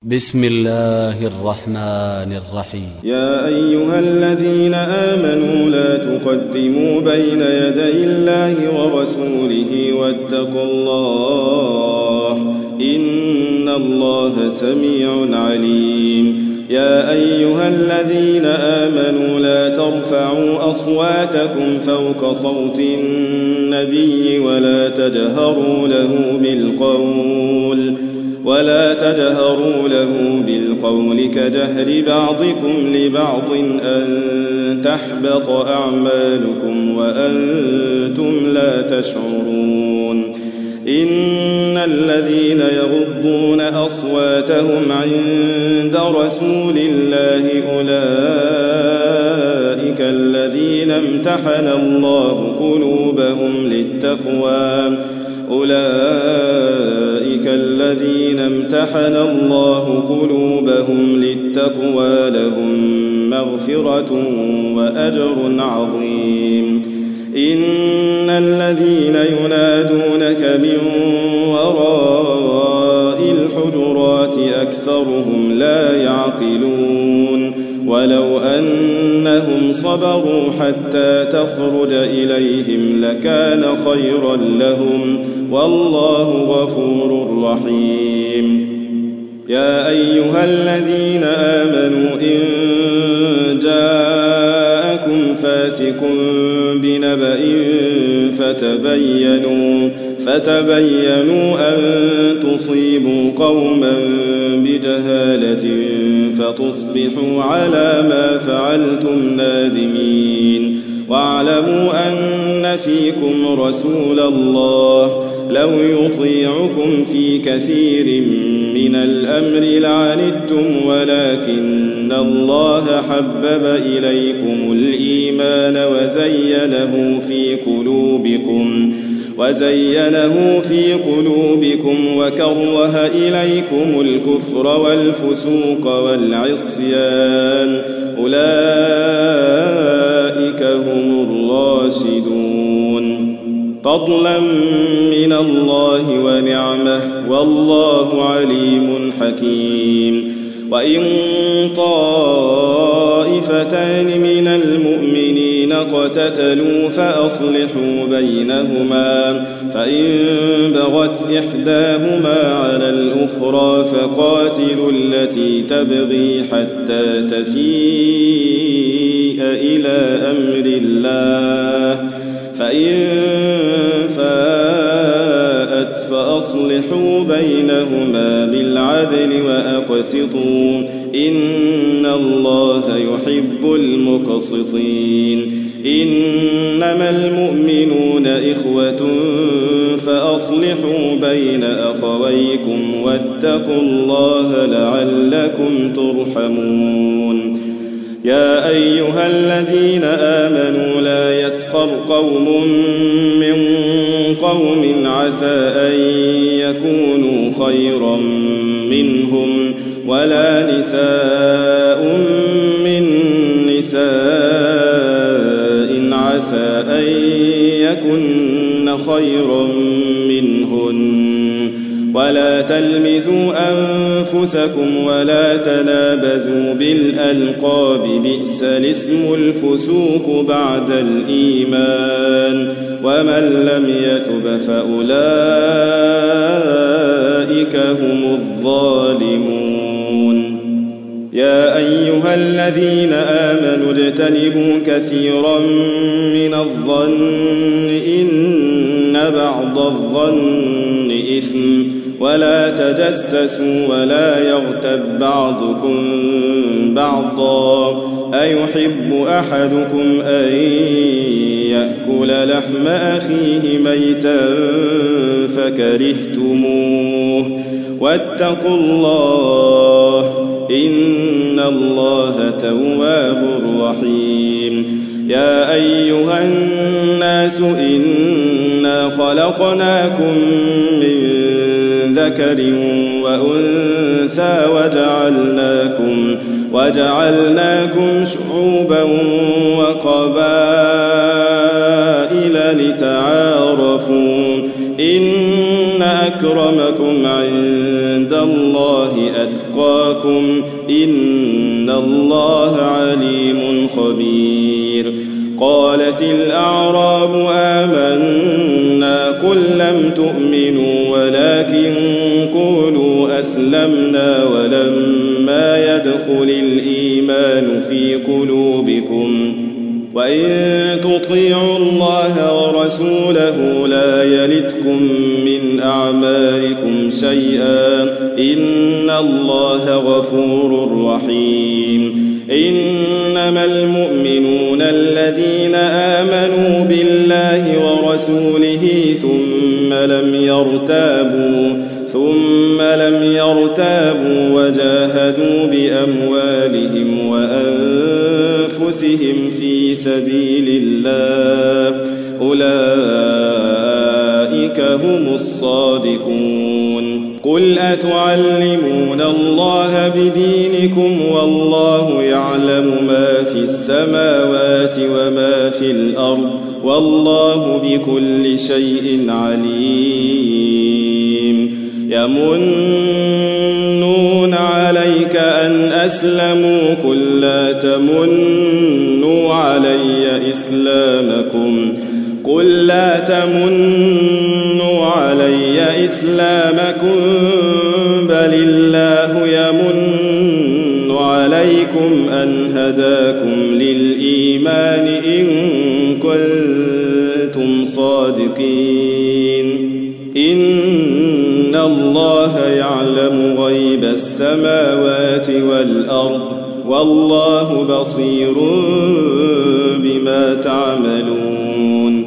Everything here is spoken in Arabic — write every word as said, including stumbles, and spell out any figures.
بسم الله الرحمن الرحيم. يا أيها الذين آمنوا لا تقدموا بين يدي الله ورسوله واتقوا الله إن الله سميع عليم. يا أيها الذين آمنوا لا ترفعوا أصواتكم فوق صوت النبي ولا تجهروا له بالقول ولا تجهروا له بالقول كجهر بعضكم لبعض أن تحبط أعمالكم وأنتم لا تشعرون. إن الذين يغضون أصواتهم عند رسول الله أولئك الذين امتحن الله قلوبهم للتقوى أولئك الذين امتحن الله قلوبهم للتقوى لهم مغفرة وأجر عظيم. إن الذين ينادونك من وراء الحجرات أكثرهم لا يعقلون. ولو أنهم صبروا حتى تخرج إليهم لكان خيرا لهم والله غفور رحيم. يا أيها الذين آمنوا إن جاءكم فاسق بنبأ فتبينوا فتبينوا أن تصيبوا قوما بجهالة فتصبحوا على ما فعلتم نادمين. واعلموا أن فيكم رسول الله لو يطيعكم في كثير من الأمر لعنتم ولكن الله حبب إليكم الإيمان وزينه في قلوبكم وزينه في قلوبكم وكره إليكم الكفر والفسوق والعصيان أولئك هم الراشدون فضلا من الله ونعمه والله عليم حكيم. وإن طائفتان من المؤمنين اقتتلوا فأصلحوا بينهما فإن بغت إحداهما على الأخرى فقاتلوا التي تبغي حتى تفيء إلى أمر الله فإن فاءت فأصلحوا بينهما بالعدل وأقسطوا إن الله يحب المقسطين. إنما المؤمنون إخوة فأصلحوا بين أخويكم واتقوا الله لعلكم ترحمون. يا أيها الذين آمنوا لا يسخر قوم من قوم عسى أن يكونوا خيرا منهم ولا نساء من نساء عسى أن يكن خيرا منهن ولا تلمزوا أنفسكم ولا تنابزوا بالألقاب بئس الاسم الفسوق بعد الإيمان ومن لم يتب فأولئك هم الظالمون. يا أيها الذين آمنوا اجتنبوا كثيرا من الظن إن بعض الظن إثم ولا تجسسوا ولا يغتب بعضكم بعضا أيحب أحدكم أن يأكل لحم أخيه ميتا فكرهتموه واتقوا الله إن الله تواب رحيم. يا أيها الناس إنا خلقناكم من ذكر وأنثى وجعلناكم وجعلناكم شعوبا وقبائل لتعارفوا إن أكرمكم عند الله أتقاكم إن الله عليم خبير قالت الأعراب آمنا قل لم تؤمنوا ولكن قولوا أسلمنا ولما يدخل الإيمان في قلوبكم وإن تطيعوا الله ورسوله لا يلتكم من أعمالكم شيئا إن الله غفور رحيم إنما المؤمنون الذين آمنوا بالله ورسوله ثم لم يرتابوا ثم لم يرتابوا وجاهدوا بأموالهم وأنفسهم في سبيل الله أولئك هم الصادقون قل أتعلمون الله بدينكم والله يعلم ما في السماوات وما في الأرض والله بكل شيء عليم يمنون عليك أن أسلموا قل لا تمنوا علي إسلامكم قل لا تمنوا علي إسلامكم بل الله يمن عليكم أن هداكم للإيمان إن كنتم صادقين إن الله يعلم غيب السماوات والأرض والله بصير بما تعملون